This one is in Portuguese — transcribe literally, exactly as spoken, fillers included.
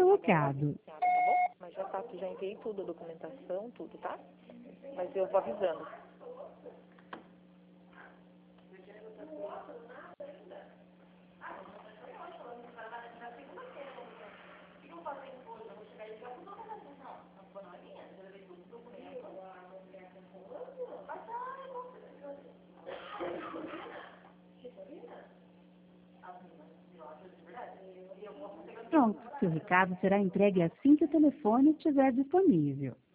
recado. Tá bom? Mas já tá, já enviei tudo, a documentação, tudo, tá? Mas eu vou avisando. Pronto, seu recado será entregue assim que o telefone estiver disponível.